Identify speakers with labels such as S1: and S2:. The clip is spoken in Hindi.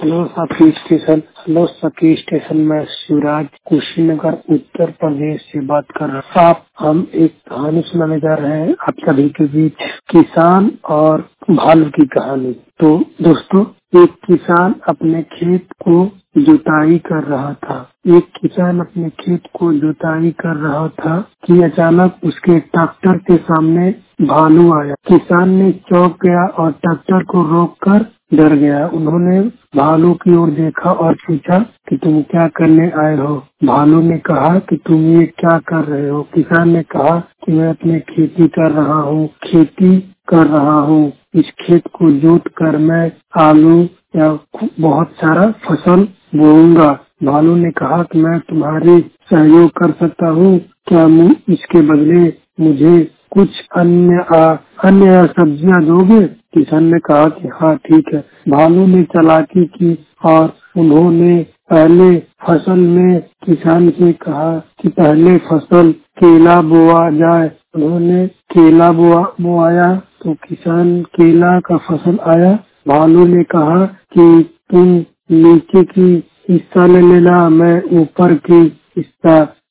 S1: हेलो सखी स्टेशन में शिवराज कुशीनगर उत्तर प्रदेश से बात कर रहा हूँ। हम एक कहानी सुनाने जा रहे हैं आप सभी के बीच, किसान और भालू की कहानी। तो दोस्तों, एक किसान अपने खेत को जुताई कर रहा था। कि अचानक उसके ट्रैक्टर के सामने भालू आया। किसान ने चौंक गया और ट्रैक्टर को रोककर डर गया। उन्होंने भालू की ओर देखा और पूछा कि तुम क्या करने आए हो। भालू ने कहा कि तुम ये क्या कर रहे हो। किसान ने कहा कि मैं अपने खेती कर रहा हूँ। इस खेत को जोत कर मैं आलू या बहुत सारा फसल बोऊंगा। भालू ने कहा कि मैं तुम्हारी सहयोग कर सकता हूँ, क्या इसके बदले मुझे कुछ अन्य सब्जियां दोगे। किसान ने कहा कि हाँ ठीक है। भालू ने चालाकी की और उन्होंने पहले फसल में किसान से कहा कि पहले फसल केला बोआ जाए। उन्होंने केला बोआया तो किसान केला का फसल आया। भालू ने कहा कि तुम नीचे की हिस्सा ले लेना, मैं ऊपर की हिस्सा